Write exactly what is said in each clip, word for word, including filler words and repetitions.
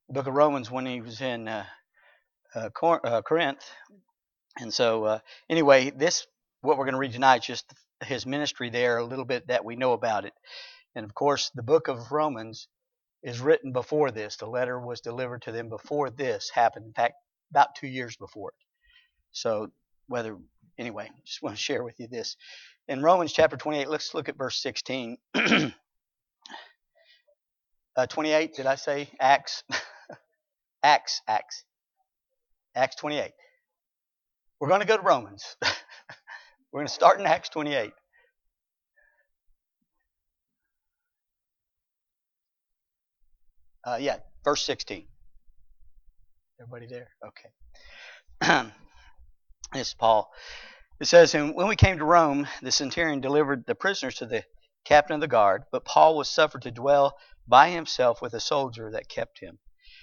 the book of Romans when he was in uh, uh, Cor- uh, Corinth. And so, uh, anyway, this what we're going to read tonight is just his ministry there, a little bit that we know about it. And of course, the book of Romans is written before this. The letter was delivered to them before this happened. In fact, about two years before it. So, whether anyway, just want to share with you this. In Romans chapter twenty-eight, let's look at verse sixteen. uh, twenty-eight, did I say Acts? Acts, Acts, Acts twenty-eight. We're going to go to Romans. We're going to start in Acts twenty-eight. Uh, yeah, verse sixteen. Everybody there? Okay. This is Paul. It says, and when we came to Rome, the centurion delivered the prisoners to the captain of the guard, but Paul was suffered to dwell by himself with a soldier that kept him.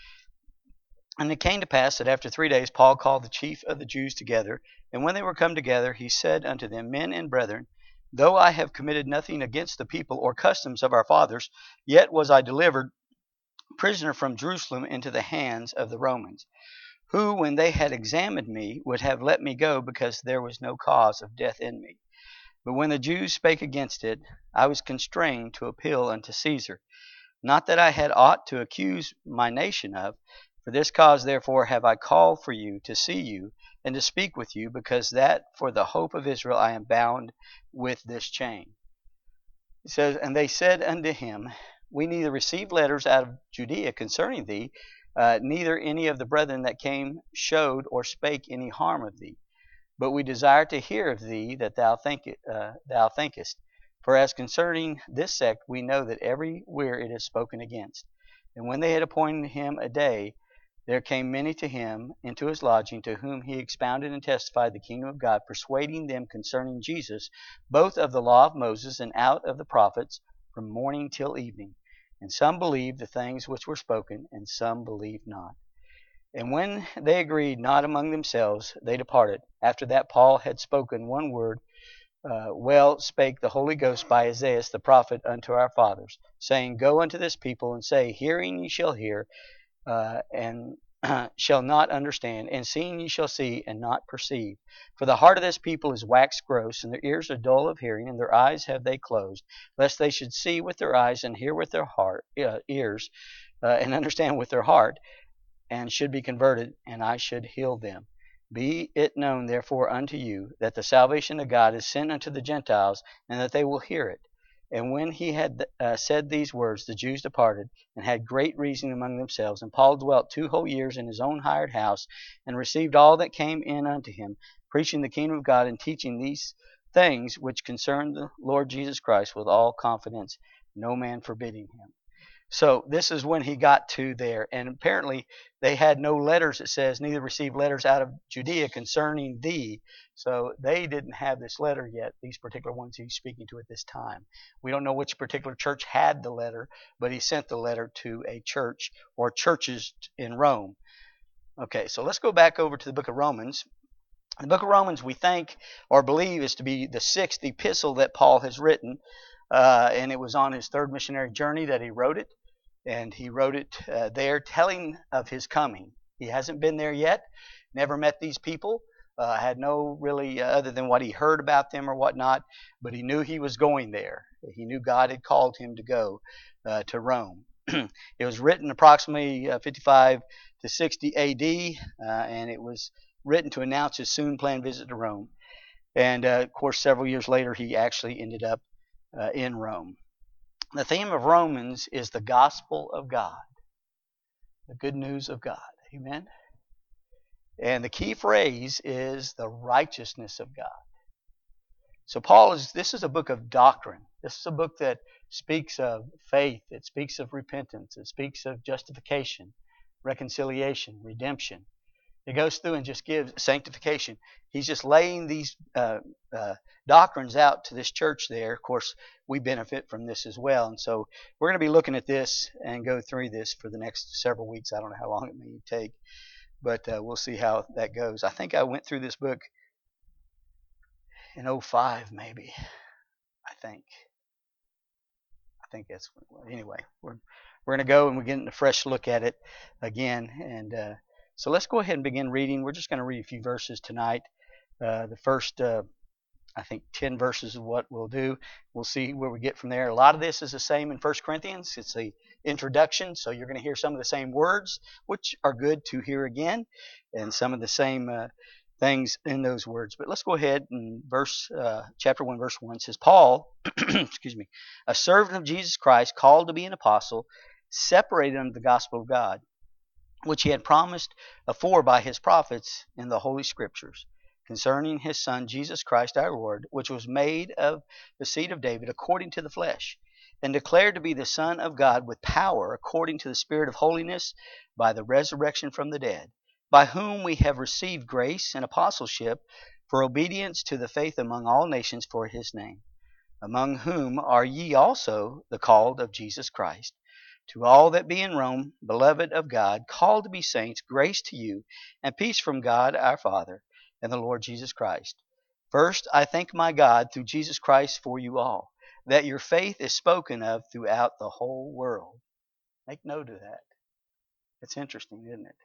And it came to pass that after three days Paul called the chief of the Jews together, and when they were come together, he said unto them, Men and brethren, though I have committed nothing against the people or customs of our fathers, yet was I delivered prisoner from Jerusalem into the hands of the Romans, who, when they had examined me, would have let me go, because there was no cause of death in me. But when the Jews spake against it, I was constrained to appeal unto Caesar. Not that I had aught to accuse my nation of. For this cause therefore have I called for you to see you, and to speak with you, because that for the hope of Israel I am bound with this chain. It says, and they said unto him, We neither received letters out of Judea concerning thee, uh, neither any of the brethren that came showed or spake any harm of thee. But we desire to hear of thee that thou think uh, thou thinkest. For as concerning this sect we know that everywhere it is spoken against. And when they had appointed him a day, there came many to him into his lodging, to whom he expounded and testified the kingdom of God, persuading them concerning Jesus, both of the law of Moses and out of the prophets, from morning till evening. And some believed the things which were spoken, and some believed not. And when they agreed not among themselves, they departed. After that Paul had spoken one word, uh, well spake the Holy Ghost by Isaiah the prophet unto our fathers, saying, Go unto this people, and say, Hearing ye shall hear, uh, and shall not understand, and seeing ye shall see, and not perceive. For the heart of this people is waxed gross, and their ears are dull of hearing, and their eyes have they closed, lest they should see with their eyes, and hear with their heart uh, ears, uh, and understand with their heart, and should be converted, and I should heal them. Be it known therefore unto you, that the salvation of God is sent unto the Gentiles, and that they will hear it. And when he had uh, said these words, the Jews departed, and had great reasoning among themselves. And Paul dwelt two whole years in his own hired house, and received all that came in unto him, preaching the kingdom of God, and teaching these things which concern the Lord Jesus Christ with all confidence, no man forbidding him. So this is when he got to there. And apparently they had no letters, it says, neither received letters out of Judea concerning thee. So they didn't have this letter yet, these particular ones he's speaking to at this time. We don't know which particular church had the letter, but he sent the letter to a church or churches in Rome. Okay, so let's go back over to the book of Romans. The book of Romans, we think or believe, is to be the sixth epistle that Paul has written. Uh, and it was on his third missionary journey that he wrote it. And he wrote it uh, there telling of his coming. He hasn't been there yet, never met these people, uh, had no really, uh, other than what he heard about them or whatnot, but he knew he was going there. He knew God had called him to go uh, to Rome. It was written approximately uh, fifty-five to sixty A D, uh, and it was written to announce his soon planned visit to Rome. And, uh, of course, several years later, he actually ended up uh, in Rome. The theme of Romans is the gospel of God, the good news of God. Amen? And the key phrase is the righteousness of God. So Paul is, this is a book of doctrine. This is a book that speaks of faith. It speaks of repentance. It speaks of justification, reconciliation, redemption. It goes through and just gives sanctification. He's just laying these uh, uh, doctrines out to this church there. Of course, we benefit from this as well. And so we're going to be looking at this and go through this for the next several weeks. I don't know how long it may take, but uh, we'll see how that goes. I think I went through this book in oh five maybe. I think. I think that's, anyway, we're we're going to go and we're getting a fresh look at it again. And uh, so let's go ahead and begin reading. We're just going to read a few verses tonight. Uh, the first, uh, I think, ten verses is what we'll do. We'll see where we get from there. A lot of this is the same in First Corinthians. It's the introduction, so you're going to hear some of the same words, which are good to hear again, and some of the same uh, things in those words. But let's go ahead and verse uh, chapter one, verse one says, Paul, excuse me, a servant of Jesus Christ, called to be an apostle, separated unto the gospel of God, which he had promised afore by his prophets in the Holy Scriptures, concerning his Son Jesus Christ our Lord, which was made of the seed of David according to the flesh, and declared to be the Son of God with power according to the Spirit of holiness by the resurrection from the dead, by whom we have received grace and apostleship for obedience to the faith among all nations for his name, among whom are ye also the called of Jesus Christ. To all that be in Rome, beloved of God, called to be saints, grace to you, and peace from God our Father and the Lord Jesus Christ. First, I thank my God through Jesus Christ for you all, that your faith is spoken of throughout the whole world. Make note of that. It's interesting, isn't it?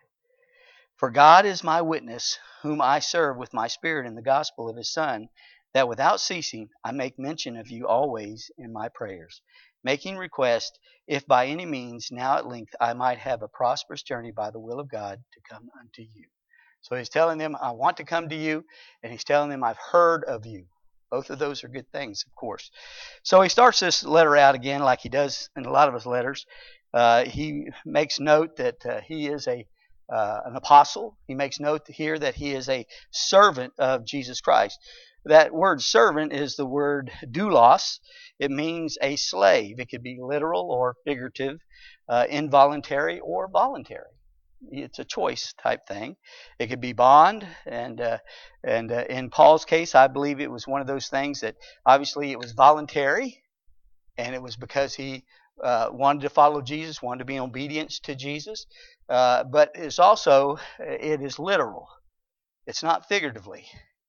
For God is my witness, whom I serve with my spirit in the gospel of his Son, that without ceasing I make mention of you always in my prayers, making request, if by any means now at length I might have a prosperous journey by the will of God to come unto you. So he's telling them, I want to come to you, and he's telling them, I've heard of you. Both of those are good things, of course. So he starts this letter out again like he does in a lot of his letters. Uh, he makes note that uh, he is a uh, an apostle. He makes note here that he is a servant of Jesus Christ. That word servant is the word doulos. It means a slave. It could be literal or figurative, uh, involuntary or voluntary. It's a choice type thing. It could be bond, and uh, and uh, in Paul's case, I believe it was one of those things that obviously it was voluntary, and it was because he uh, wanted to follow Jesus, wanted to be in obedience to Jesus. Uh, but it's also it is literal. It's not figuratively.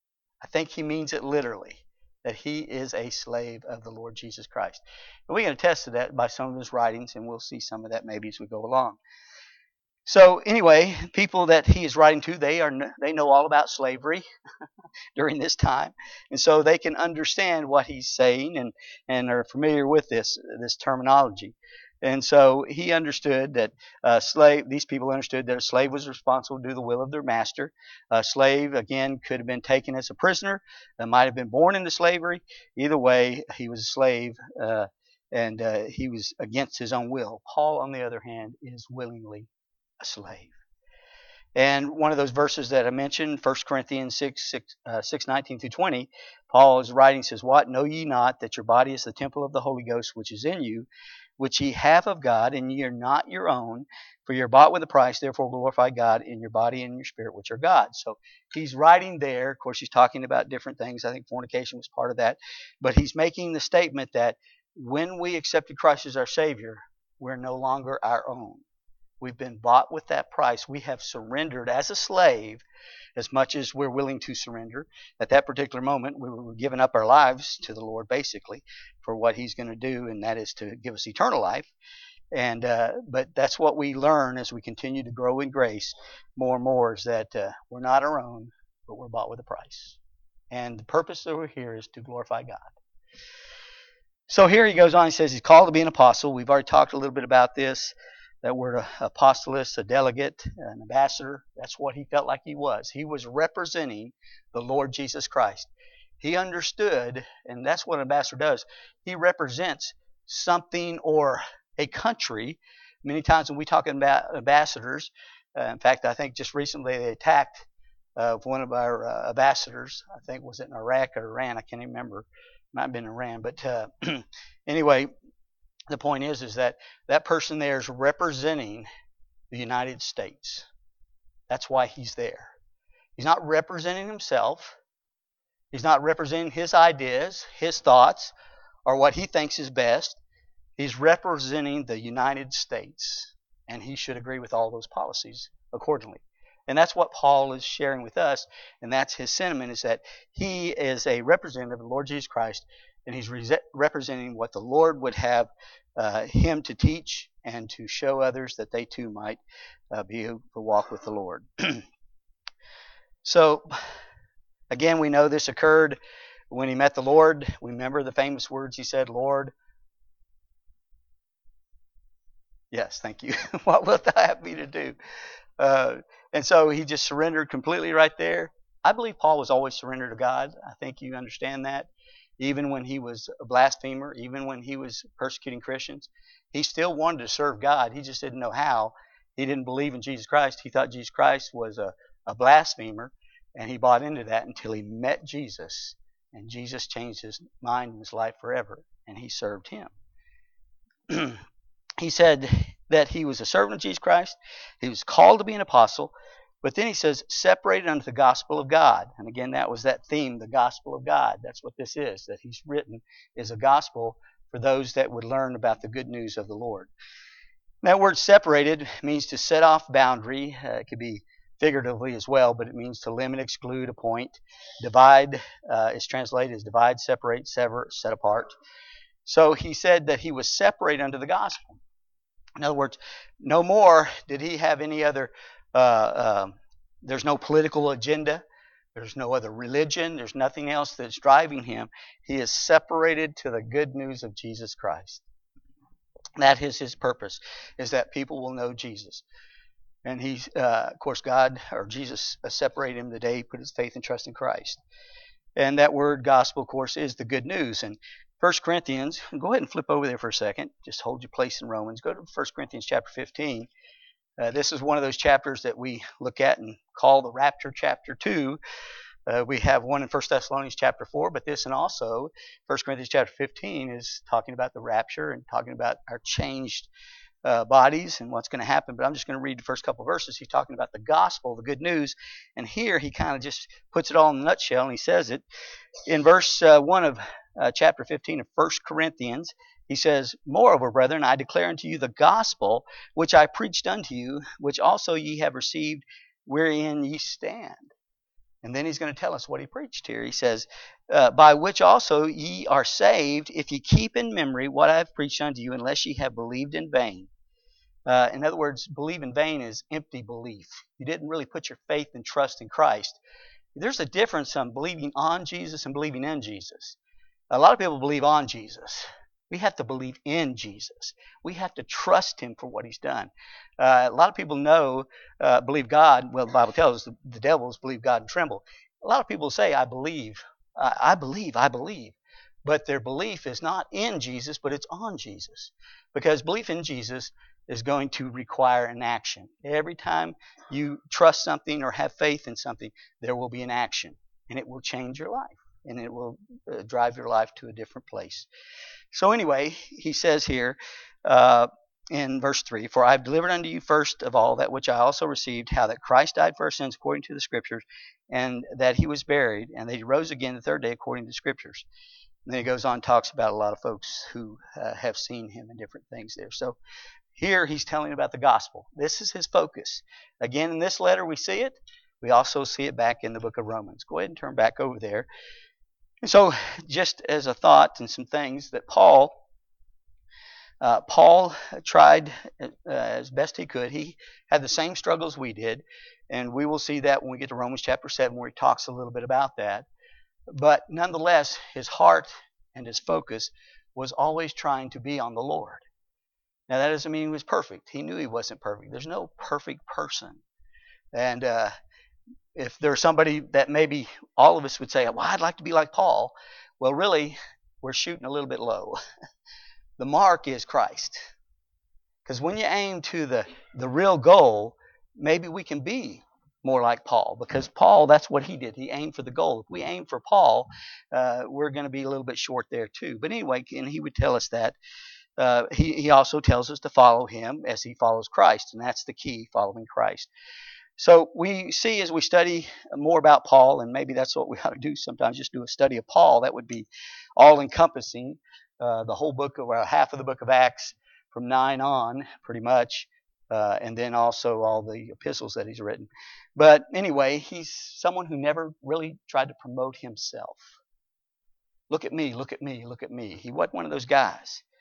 I think he means it literally, that he is a slave of the Lord Jesus Christ. And we can attest to that by some of his writings, and we'll see some of that maybe as we go along. So anyway, people that he is writing to, they are they know all about slavery during this time, and so they can understand what he's saying and, and are familiar with this this terminology. And so he understood that uh, slave. These people understood that a slave was responsible to do the will of their master. A slave, again, could have been taken as a prisoner. Uh, might have been born into slavery. Either way, he was a slave, uh, and uh, he was against his own will. Paul, on the other hand, is willingly a slave. And one of those verses that I mentioned, First Corinthians six, six, uh, six nineteen through twenty, Paul is writing, says, What, know ye not that your body is the temple of the Holy Ghost which is in you, which ye have of God, and ye are not your own, for ye are bought with a price, therefore glorify God in your body and in your spirit, which are God's. So he's writing there, of course he's talking about different things. I think fornication was part of that. But he's making the statement that when we accepted Christ as our Savior, we're no longer our own. We've been bought with that price. We have surrendered as a slave as much as we're willing to surrender. At that particular moment, we were giving up our lives to the Lord, basically, for what he's going to do, and that is to give us eternal life. And uh, but that's what we learn as we continue to grow in grace more and more, is that uh, we're not our own, but we're bought with a price. And the purpose that we're here is to glorify God. So here he goes on, he says he's called to be an apostle. We've already talked a little bit about this. That word apostolos, a delegate, an ambassador, that's what he felt like he was. He was representing the Lord Jesus Christ. He understood, and that's what an ambassador does. He represents something or a country. Many times when we talk about ambassadors, uh, in fact, I think just recently they attacked uh, one of our uh, ambassadors. I think was it in Iraq or Iran? I can't even remember. It might have been Iran. But uh, anyway, the point is, is that that person there is representing the United States. That's why he's there. He's not representing himself. He's not representing his ideas, his thoughts, or what he thinks is best. He's representing the United States, and he should agree with all those policies accordingly. And that's what Paul is sharing with us, and that's his sentiment, is that he is a representative of the Lord Jesus Christ, and he's re- representing what the Lord would have uh, him to teach and to show others that they too might uh, be able to walk with the Lord. So, again, we know this occurred when he met the Lord. We remember the famous words he said, Lord, yes, thank you. What wilt thou have me to do? Uh, and so he just surrendered completely right there. I believe Paul was always surrendered to God. I think you understand that. Even when he was a blasphemer, even when he was persecuting Christians, he still wanted to serve God. He just didn't know how. He didn't believe in Jesus Christ. He thought Jesus Christ was a, a blasphemer, and he bought into that until he met Jesus. And Jesus changed his mind and his life forever, and he served him. He said that he was a servant of Jesus Christ. He was called to be an apostle. But then he says, separated unto the gospel of God. And again, that was that theme, the gospel of God. That's what this is, that he's written is a gospel for those that would learn about the good news of the Lord. That word separated means to set off boundary. Uh, it could be figuratively as well, but it means to limit, exclude, appoint. Divide uh, is translated as divide, separate, sever, set apart. So he said that he was separated unto the gospel. In other words, no more did he have any other, uh, uh, there's no political agenda. There's no other religion. There's nothing else that's driving him. He is separated to the good news of Jesus Christ. That is his purpose, is that people will know Jesus. And he, uh, of course, God or Jesus separated him the day he put his faith and trust in Christ. And that word gospel, of course, is the good news. And First Corinthians, go ahead and flip over there for a second. Just hold your place in Romans. Go to First Corinthians chapter fifteen. Uh, this is one of those chapters that we look at and call the rapture chapter two. Uh, we have one in First Thessalonians chapter four, but this and also First Corinthians chapter fifteen is talking about the rapture and talking about our changed uh, bodies and what's going to happen. But I'm just going to read the first couple of verses. He's talking about the gospel, the good news. And here he kind of just puts it all in a nutshell, and he says it in verse uh, one of Uh, chapter fifteen of First Corinthians. He says, Moreover, brethren, I declare unto you the gospel which I preached unto you, which also ye have received, wherein ye stand. And then he's going to tell us what he preached here. He says, uh, By which also ye are saved, if ye keep in memory what I have preached unto you, unless ye have believed in vain. Uh, in other words, believe in vain is empty belief. You didn't really put your faith and trust in Christ. There's a difference on believing on Jesus and believing in Jesus. A lot of people believe on Jesus. We have to believe in Jesus. We have to trust him for what he's done. Uh, a lot of people know, uh, believe God. Well, the Bible tells us the, the devils believe God and tremble. A lot of people say, I believe, uh, I believe, I believe. But their belief is not in Jesus, but it's on Jesus. Because belief in Jesus is going to require an action. Every time you trust something or have faith in something, there will be an action. And it will change your life. And it will uh, drive your life to a different place. So anyway, he says here uh, in verse three, For I have delivered unto you first of all that which I also received, how that Christ died for our sins according to the Scriptures, and that he was buried, and that he rose again the third day according to the Scriptures. And then he goes on and talks about a lot of folks who uh, have seen him and different things there. So here he's telling about the gospel. This is his focus. Again, in this letter we see it. We also see it back in the book of Romans. Go ahead and turn back over there. And so, just as a thought and some things that Paul, uh, Paul tried uh, as best he could. He had the same struggles we did, and we will see that when we get to Romans chapter seven, where he talks a little bit about that. But nonetheless, his heart and his focus was always trying to be on the Lord. Now, that doesn't mean he was perfect. He knew he wasn't perfect. There's no perfect person. And uh, if there's somebody that maybe all of us would say, well, I'd like to be like Paul. Well, really, we're shooting a little bit low. The mark is Christ. Because when you aim to the, the real goal, maybe we can be more like Paul. Because Paul, that's what he did. He aimed for the goal. If we aim for Paul, uh, we're going to be a little bit short there too. But anyway, and he would tell us that. Uh, he, he also tells us to follow him as he follows Christ. And that's the key, following Christ. So we see as we study more about Paul, and maybe that's what we ought to do sometimes, just do a study of Paul. That would be all-encompassing, uh, the whole book, or half of the book of Acts from nine on, pretty much, uh, and then also all the epistles that he's written. But anyway, he's someone who never really tried to promote himself. Look at me, look at me, look at me. He wasn't one of those guys.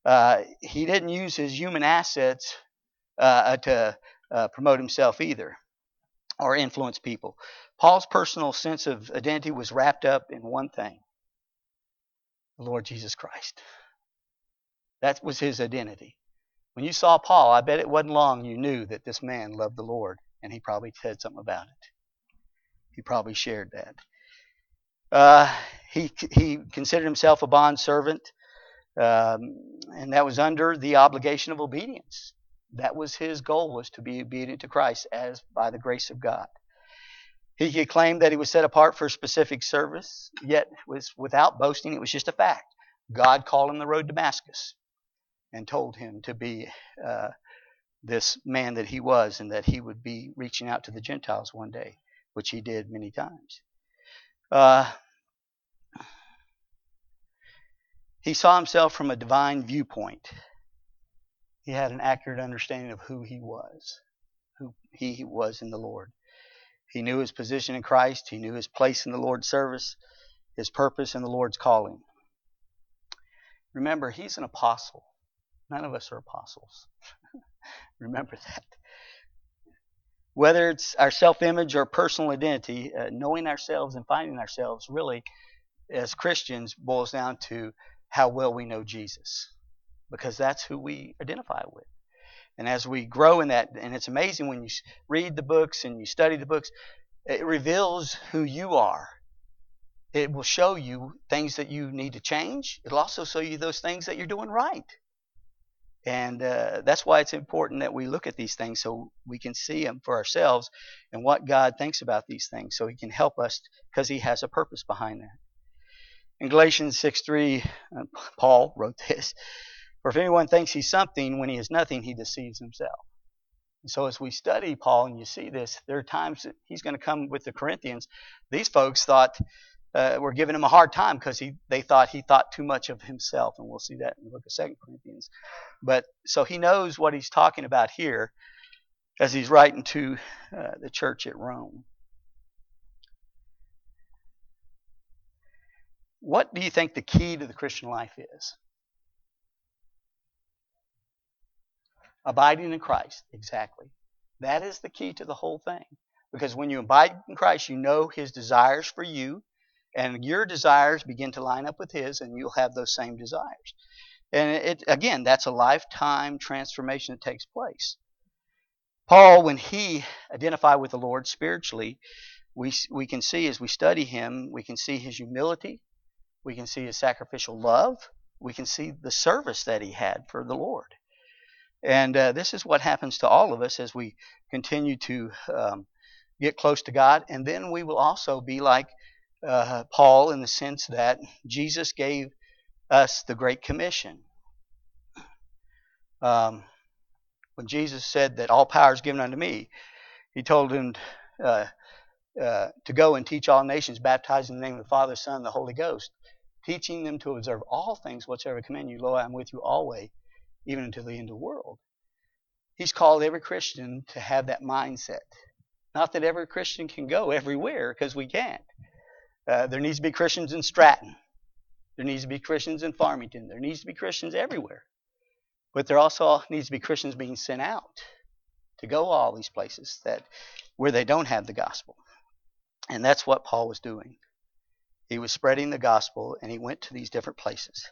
Uh, he didn't use his human assets uh, to uh, promote himself either or influence people. Paul's personal sense of identity was wrapped up in one thing: the Lord Jesus Christ. That was his identity. When you saw Paul, I bet it wasn't long you knew that this man loved the Lord, and he probably said something about it. He probably shared that. Uh, he he considered himself a bond servant, um, and that was under the obligation of obedience. That was his goal, was to be obedient to Christ as by the grace of God. He could claim that he was set apart for a specific service, yet was without boasting. It was just a fact. God called him the road to Damascus and told him to be uh, this man that he was, and that he would be reaching out to the Gentiles one day, which he did many times. Uh, he saw himself from a divine viewpoint. He had an accurate understanding of who he was, who he was in the Lord. He knew his position in Christ. He knew his place in the Lord's service, his purpose in the Lord's calling. Remember, he's an apostle. None of us are apostles. Remember that. Whether it's our self-image or personal identity, uh, knowing ourselves and finding ourselves really, as Christians, boils down to how well we know Jesus, because that's who we identify with. And as we grow in that, and it's amazing when you read the books and you study the books, it reveals who you are. It will show you things that you need to change. It'll also show you those things that you're doing right. And uh, that's why it's important that we look at these things so we can see them for ourselves and what God thinks about these things, so he can help us, because he has a purpose behind that. In Galatians six three, uh, Paul wrote this: "For if anyone thinks he's something when he is nothing, he deceives himself." And so as we study Paul and you see this, there are times that he's going to come with the Corinthians. These folks thought uh, were giving him a hard time because he they thought he thought too much of himself, and we'll see that in the book of Second Corinthians. But so he knows what he's talking about here as he's writing to uh, the church at Rome. What do you think the key to the Christian life is? Abiding in Christ, exactly. That is the key to the whole thing. Because when you abide in Christ, you know his desires for you, and your desires begin to line up with his, and you'll have those same desires. And it again, that's a lifetime transformation that takes place. Paul, when he identified with the Lord spiritually, we we can see as we study him, we can see his humility, we can see his sacrificial love, we can see the service that he had for the Lord. And uh, this is what happens to all of us as we continue to um, get close to God. And then we will also be like uh, Paul in the sense that Jesus gave us the Great Commission. Um, when Jesus said that all power is given unto me, he told him uh, uh, to go and teach all nations, baptizing in the name of the Father, Son, and the Holy Ghost, teaching them to observe all things whatsoever I command you. Lo, I am with you always, even until the end of the world. He's called every Christian to have that mindset. Not that every Christian can go everywhere, because we can't. Uh, there needs to be Christians in Stratton. There needs to be Christians in Farmington. There needs to be Christians everywhere. But there also needs to be Christians being sent out to go all these places that where they don't have the gospel. And that's what Paul was doing. He was spreading the gospel, and he went to these different places.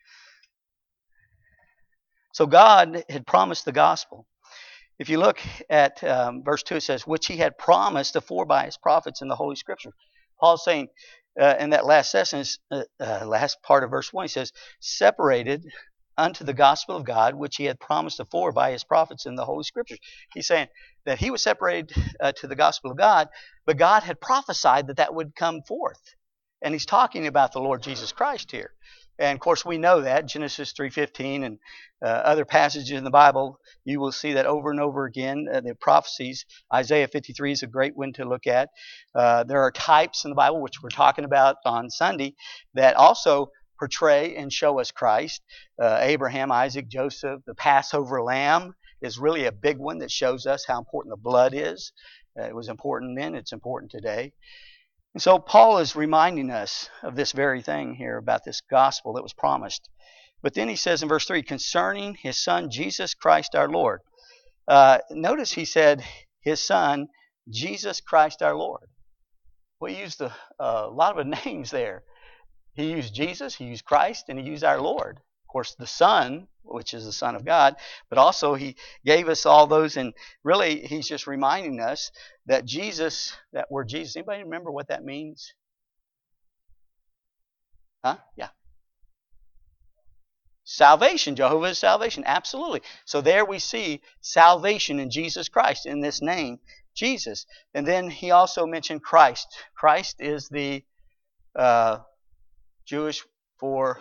So God had promised the gospel. If you look at um, verse two, it says, which he had promised afore by his prophets in the Holy Scripture. Paul's saying uh, in that last sentence, uh, uh, last part of verse one, he says, separated unto the gospel of God, which he had promised afore by his prophets in the Holy Scriptures. He's saying that he was separated uh, to the gospel of God, but God had prophesied that that would come forth. And he's talking about the Lord Jesus Christ here. And, of course, we know that. Genesis three fifteen and uh, other passages in the Bible, you will see that over and over again. Uh, the prophecies, Isaiah fifty-three is a great one to look at. Uh, there are types in the Bible, which we're talking about on Sunday, that also portray and show us Christ. Uh, Abraham, Isaac, Joseph, the Passover lamb is really a big one that shows us how important the blood is. Uh, it was important then, it's important today. And so Paul is reminding us of this very thing here about this gospel that was promised. But then he says in verse three, concerning his son, Jesus Christ our Lord. Uh, notice he said his son, Jesus Christ our Lord. We used a, a lot of names there. He used Jesus, he used Christ, and he used our Lord. Of course, the Son, which is the Son of God, but also he gave us all those, and really he's just reminding us that Jesus, that word Jesus, anybody remember what that means? Huh? Yeah. Salvation, Jehovah's salvation, absolutely. So there we see salvation in Jesus Christ, in this name, Jesus. And then he also mentioned Christ. Christ is the uh, Jewish for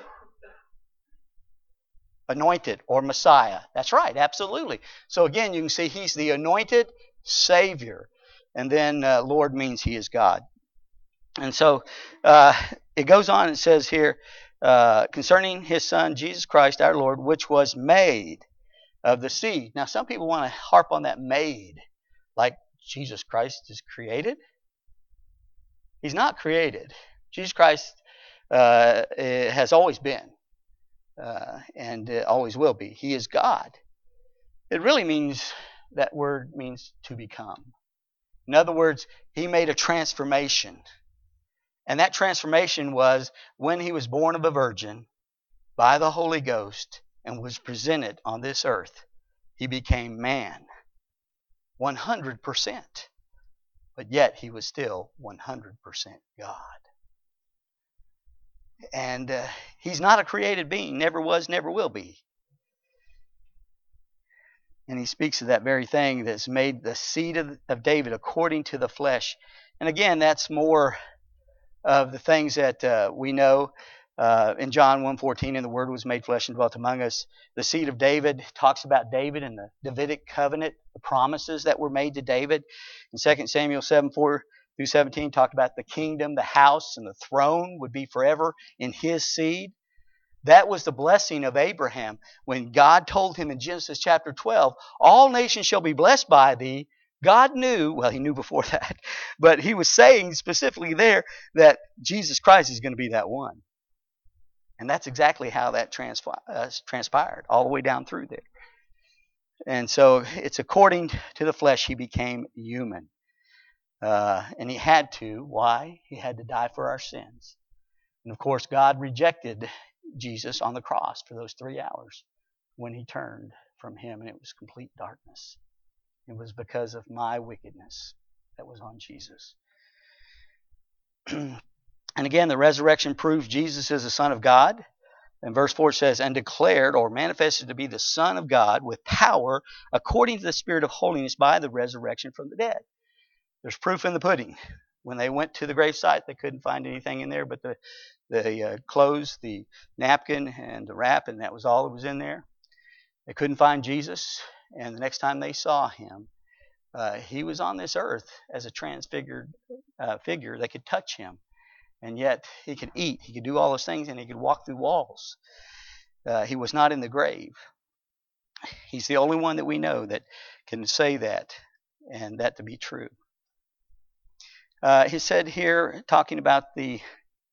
anointed or Messiah. That's right, absolutely. So again, you can see he's the anointed Savior. And then uh, Lord means he is God. And so uh, it goes on and says here, uh, concerning his son, Jesus Christ our Lord, which was made of the seed. Now some people want to harp on that made, like Jesus Christ is created. He's not created. Jesus Christ uh, has always been uh, and uh, always will be. He is God. It really means, that word means to become. In other words, he made a transformation. And that transformation was when he was born of a virgin by the Holy Ghost and was presented on this earth. He became man, one hundred percent. But yet he was still one hundred percent God. And uh, he's not a created being, never was, never will be. And he speaks of that very thing that's made the seed of, of David according to the flesh. And again, that's more of the things that uh, we know uh, in John one fourteen, and the Word was made flesh and dwelt among us. The seed of David talks about David and the Davidic covenant, the promises that were made to David. In Second Samuel seven four through seventeen, talked about the kingdom, the house, and the throne would be forever in his seed. That was the blessing of Abraham when God told him in Genesis chapter twelve, all nations shall be blessed by thee. God knew, well, he knew before that, but he was saying specifically there that Jesus Christ is going to be that one. And that's exactly how that transpi- uh, transpired, all the way down through there. And so it's according to the flesh he became human. Uh, and he had to. Why? He had to die for our sins. And of course, God rejected Jesus on the cross for those three hours when he turned from him, and it was complete darkness. It was because of my wickedness that was on Jesus. And again, the resurrection proves Jesus is the Son of God. And verse four says, and declared or manifested to be the Son of God with power according to the Spirit of holiness by the resurrection from the dead. There's proof in the pudding. When they went to the gravesite, they couldn't find anything in there but the, the uh, clothes, the napkin, and the wrap, and that was all that was in there. They couldn't find Jesus. And the next time they saw him, uh, he was on this earth as a transfigured uh, figure. They could touch him. And yet he could eat. He could do all those things, and he could walk through walls. Uh, he was not in the grave. He's the only one that we know that can say that and that to be true. Uh, he said here, talking about the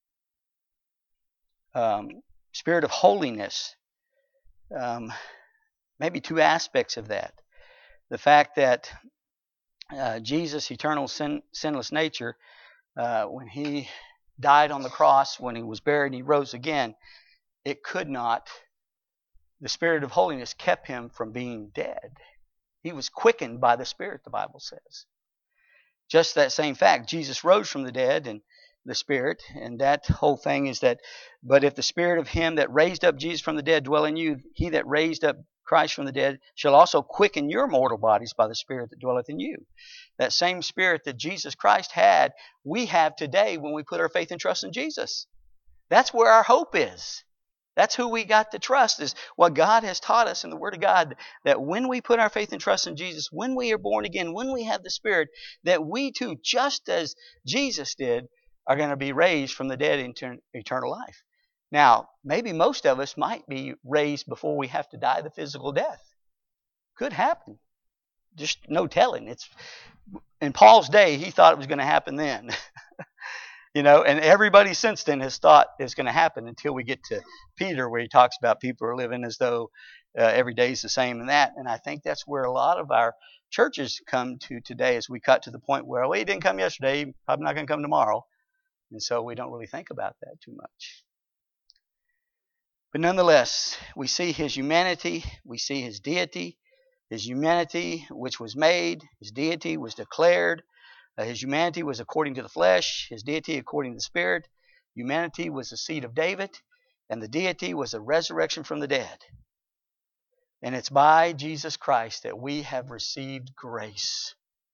um, Spirit of holiness, um, maybe two aspects of that. The fact that uh, Jesus' eternal sin, sinless nature, uh, when he died on the cross, when he was buried and he rose again, it could not, the Spirit of holiness kept him from being dead. He was quickened by the Spirit, the Bible says. Just that same fact, Jesus rose from the dead and the Spirit, and that whole thing is that, but if the Spirit of him that raised up Jesus from the dead dwell in you, he that raised up Christ from the dead shall also quicken your mortal bodies by the Spirit that dwelleth in you. That same Spirit that Jesus Christ had, we have today when we put our faith and trust in Jesus. That's where our hope is. That's who we got to trust, is what God has taught us in the Word of God, that when we put our faith and trust in Jesus, when we are born again, when we have the Spirit, that we too, just as Jesus did, are going to be raised from the dead into eternal life. Now, maybe most of us might be raised before we have to die the physical death. Could happen. Just no telling. It's in Paul's day, he thought it was going to happen then. You know, and everybody since then has thought it's going to happen until we get to Peter, where he talks about people are living as though uh, every day is the same and that. And I think that's where a lot of our churches come to today, as we cut to the point where, well, he didn't come yesterday, probably not going to come tomorrow. And so we don't really think about that too much. But nonetheless, we see his humanity, we see his deity. His humanity, which was made, his deity was declared. Uh, his humanity was according to the flesh, his deity according to the spirit. Humanity was the seed of David, and the deity was a resurrection from the dead. And it's by Jesus Christ that we have received grace.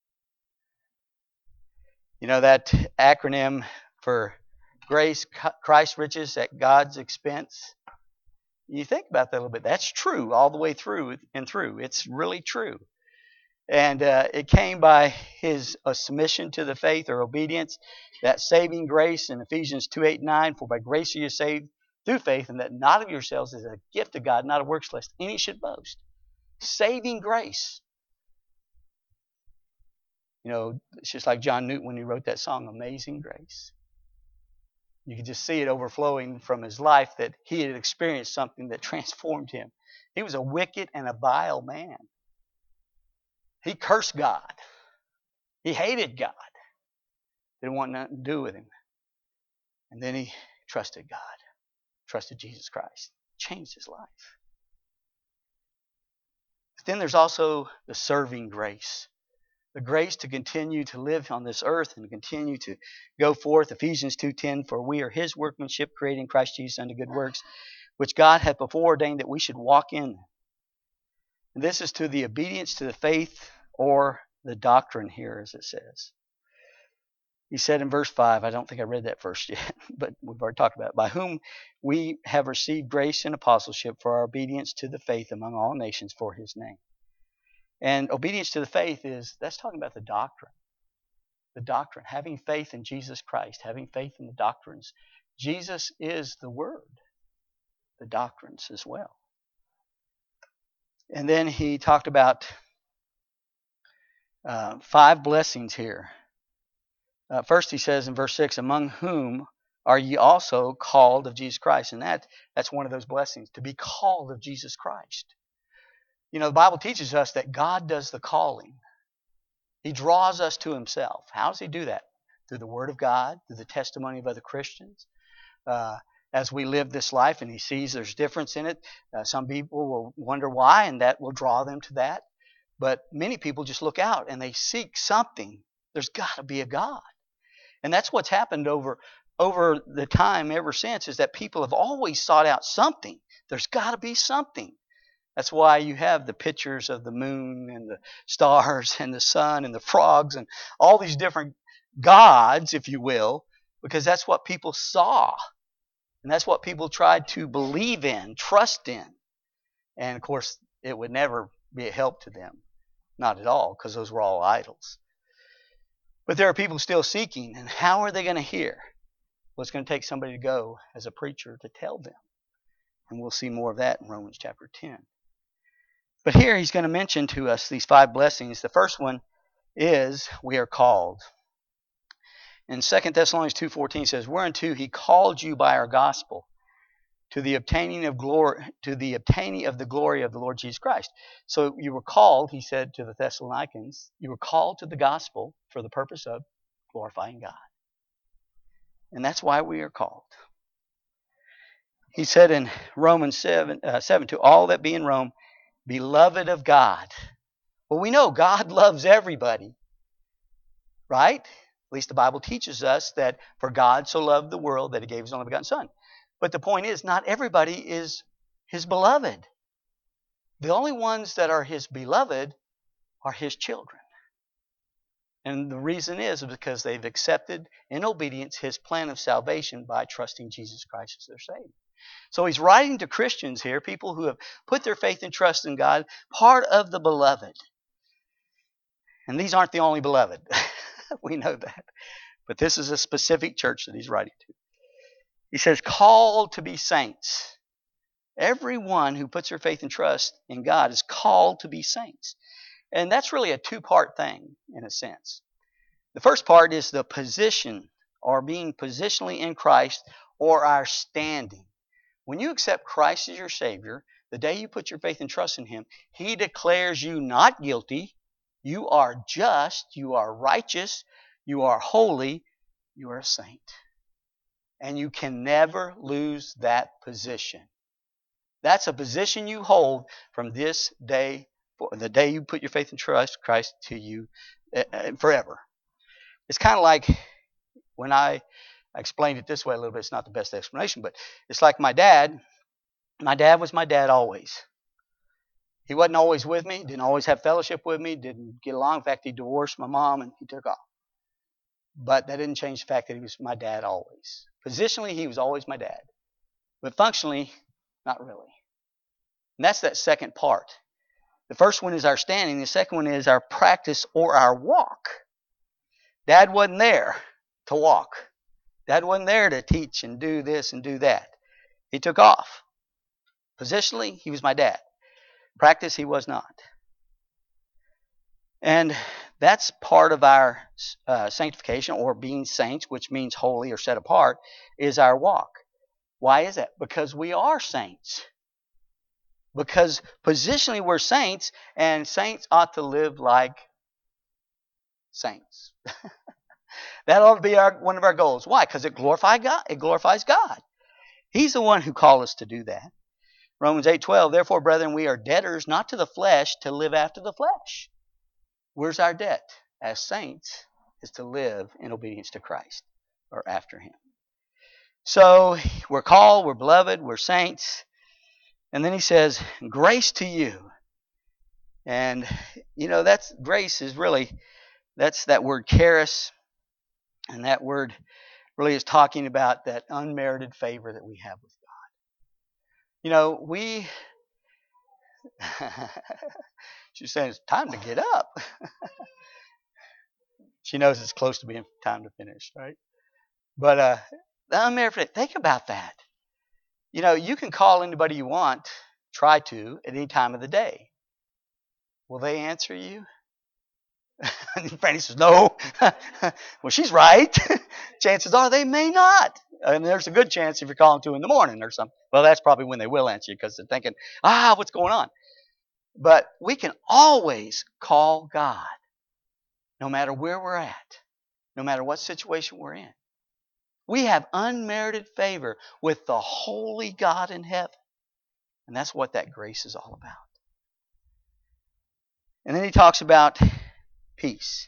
You know that acronym for grace, Christ's riches at God's expense? You think about that a little bit. That's true all the way through and through. It's really true. And uh, it came by his uh, submission to the faith or obedience, that saving grace in Ephesians two, eight, nine, for by grace are you saved through faith, and that not of yourselves is a gift of God, not of works, lest any should boast. Saving grace. You know, it's just like John Newton when he wrote that song, Amazing Grace. You could just see it overflowing from his life, that he had experienced something that transformed him. He was a wicked and a vile man. He cursed God. He hated God. Didn't want nothing to do with him. And then he trusted God, trusted Jesus Christ. Changed his life. But then there's also the serving grace. The grace to continue to live on this earth and continue to go forth. Ephesians two ten, for we are his workmanship, created in Christ Jesus unto good works, which God hath before ordained that we should walk in. And this is to the obedience to the faith or the doctrine here, as it says. He said in verse five, I don't think I read that verse yet, but we've already talked about it. By whom we have received grace and apostleship for our obedience to the faith among all nations for his name. And obedience to the faith is, that's talking about the doctrine. The doctrine, having faith in Jesus Christ, having faith in the doctrines. Jesus is the Word, the doctrines as well. And then he talked about uh, five blessings here. Uh, first he says in verse six, among whom are ye also called of Jesus Christ. And that that's one of those blessings, to be called of Jesus Christ. You know, the Bible teaches us that God does the calling. He draws us to himself. How does he do that? Through the Word of God, through the testimony of other Christians. Uh, as we live this life and he sees there's difference in it, uh, some people will wonder why, and that will draw them to that. But many people just look out and they seek something. There's got to be a God. And that's what's happened over, over the time ever since, is that people have always sought out something. There's got to be something. That's why you have the pictures of the moon and the stars and the sun and the frogs and all these different gods, if you will, because that's what people saw. And that's what people tried to believe in, trust in. And of course, it would never be a help to them. Not at all, because those were all idols. But there are people still seeking, and how are they going to hear? Well, it's going to take somebody to go as a preacher to tell them. And we'll see more of that in Romans chapter ten. But here he's going to mention to us these five blessings. The first one is we are called. In Second Thessalonians two fourteen says, whereunto he called you by our gospel, to the obtaining of glory, to the obtaining of the glory of the Lord Jesus Christ. So you were called, he said to the Thessalonians, you were called to the gospel for the purpose of glorifying God. And that's why we are called. He said in Romans seven, uh, seven, to all that be in Rome, beloved of God. Well, we know God loves everybody, right? At least the Bible teaches us that for God so loved the world that he gave his only begotten Son. But the point is, not everybody is his beloved. The only ones that are his beloved are his children. And the reason is because they've accepted in obedience his plan of salvation by trusting Jesus Christ as their Savior. So he's writing to Christians here, people who have put their faith and trust in God, part of the beloved. And these aren't the only beloved. We know that. But this is a specific church that he's writing to. He says, called to be saints. Everyone who puts their faith and trust in God is called to be saints. And that's really a two-part thing, in a sense. The first part is the position or being positionally in Christ, or our standing. When you accept Christ as your Savior, the day you put your faith and trust in Him, He declares you not guilty. You are just. You are righteous. You are holy. You are a saint. And you can never lose that position. That's a position you hold from this day, the day you put your faith and trust Christ to you uh, forever. It's kind of like when I, I explained it this way a little bit. It's not the best explanation, but it's like my dad. My dad was my dad always. He wasn't always with me, didn't always have fellowship with me, didn't get along. In fact, he divorced my mom and he took off. But that didn't change the fact that he was my dad always. Positionally, he was always my dad. But functionally, not really. And that's that second part. The first one is our standing. The second one is our practice or our walk. Dad wasn't there to walk. Dad wasn't there to teach and do this and do that. He took off. Positionally, he was my dad. Practice, he was not. And that's part of our uh, sanctification, or being saints, which means holy or set apart, is our walk. Why is that? Because we are saints. Because positionally we're saints, and saints ought to live like saints. That ought to be our, one of our goals. Why? Because it glorifies God. It glorifies God. He's the one who called us to do that. Romans eight twelve, therefore, brethren, we are debtors not to the flesh to live after the flesh. Where's our debt? As saints, is to live in obedience to Christ, or after Him. So, we're called, we're beloved, we're saints. And then he says, grace to you. And, you know, that's grace is really, that's that word charis. And that word really is talking about that unmerited favor that we have with God. You know, we, she's saying it's time to get up. She knows it's close to being time to finish, right? But uh, the unmerited, think about that. You know, you can call anybody you want, try to, at any time of the day. Will they answer you? Franny says, no. Well, she's right. Chances are they may not. And there's a good chance if you're calling two in the morning or something. Well, that's probably when they will answer you, because they're thinking, ah, what's going on? But we can always call God, no matter where we're at, no matter what situation we're in. We have unmerited favor with the holy God in heaven. And that's what that grace is all about. And then he talks about peace.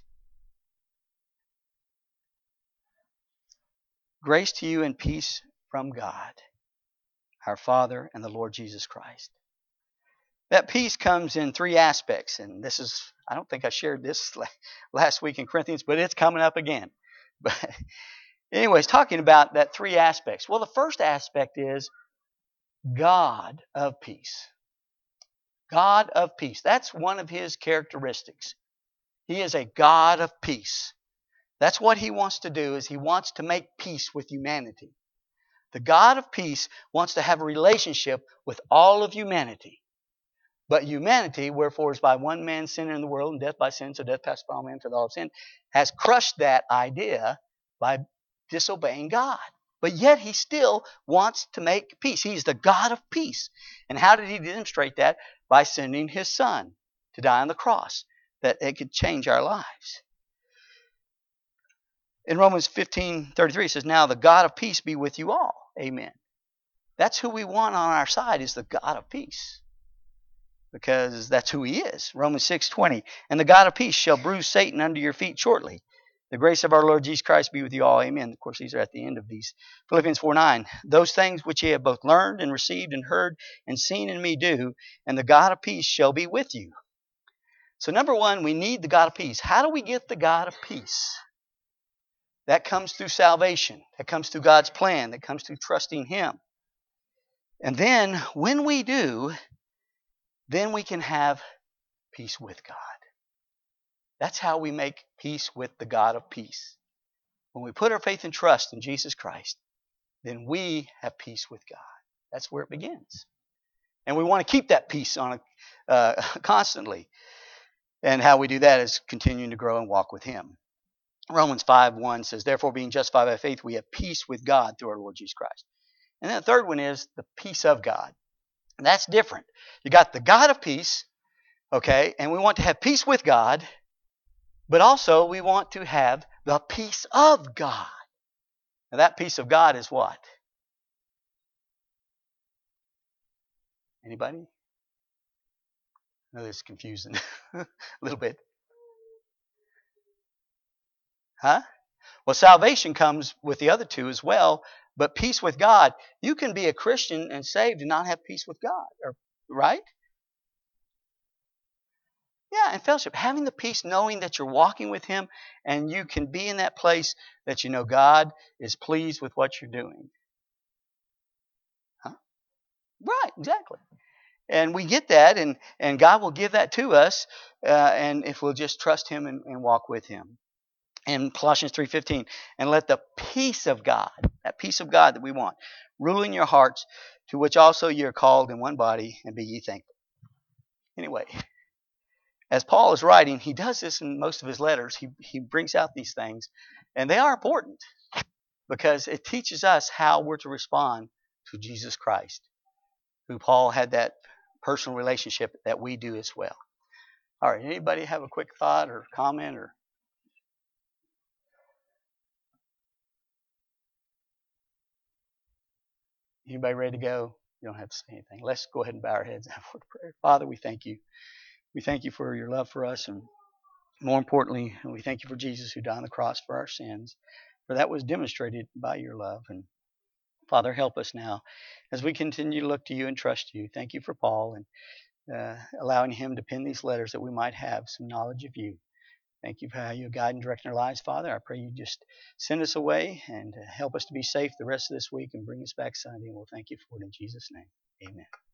Grace to you and peace from God, our Father, and the Lord Jesus Christ. That peace comes in three aspects. And this is, I don't think I shared this last week in Corinthians, but it's coming up again. But anyways, talking about that three aspects. Well, the first aspect is God of peace. God of peace. That's one of His characteristics. He is a God of peace. That's what He wants to do, is He wants to make peace with humanity. The God of peace wants to have a relationship with all of humanity. But humanity, wherefore is by one man sin in the world, and death by sin, so death passed by all men, for all have sinned, has crushed that idea by disobeying God. But yet He still wants to make peace. He's the God of peace. And how did He demonstrate that? By sending His Son to die on the cross, that it could change our lives. In Romans fifteen thirty-three, it says, now the God of peace be with you all. Amen. That's who we want on our side, is the God of peace. Because that's who He is. Romans six twenty, and the God of peace shall bruise Satan under your feet shortly. The grace of our Lord Jesus Christ be with you all. Amen. Of course, these are at the end of these. Philippians four nine. Those things which ye have both learned and received and heard and seen in me do, and the God of peace shall be with you. So number one, we need the God of peace. How do we get the God of peace? That comes through salvation. That comes through God's plan. That comes through trusting Him. And then, when we do, then we can have peace with God. That's how we make peace with the God of peace. When we put our faith and trust in Jesus Christ, then we have peace with God. That's where it begins. And we want to keep that peace on a, uh, constantly. And how we do that is continuing to grow and walk with Him. Romans five one says, therefore, being justified by faith, we have peace with God through our Lord Jesus Christ. And then the third one is the peace of God. And that's different. You got the God of peace, okay, and we want to have peace with God, but also we want to have the peace of God. Now that peace of God is what? Anybody? I know this is confusing a little bit. Huh? Well, salvation comes with the other two as well, but peace with God. You can be a Christian and saved and not have peace with God, or, right? Yeah, and fellowship. Having the peace, knowing that you're walking with Him, and you can be in that place that you know God is pleased with what you're doing. Huh? Right, exactly. And we get that, and, and God will give that to us, uh, and if we'll just trust Him and, and walk with Him. And Colossians three fifteen, and let the peace of God, that peace of God that we want, rule in your hearts, to which also ye are called in one body, and be ye thankful. Anyway, as Paul is writing, he does this in most of his letters. He, he brings out these things, and they are important because it teaches us how we're to respond to Jesus Christ, who Paul had that personal relationship that we do as well. All right, anybody have a quick thought or comment or? Anybody ready to go? You don't have to say anything. Let's go ahead and bow our heads and have a word of prayer. Father, we thank you. We thank you for your love for us, and more importantly, we thank you for Jesus who died on the cross for our sins, for that was demonstrated by your love. And Father, help us now as we continue to look to you and trust you. Thank you for Paul and uh, allowing him to pen these letters that we might have some knowledge of you. Thank you for how you guide and direct our lives, Father. I pray you just send us away and help us to be safe the rest of this week and bring us back Sunday. And we'll thank you for it in Jesus' name. Amen.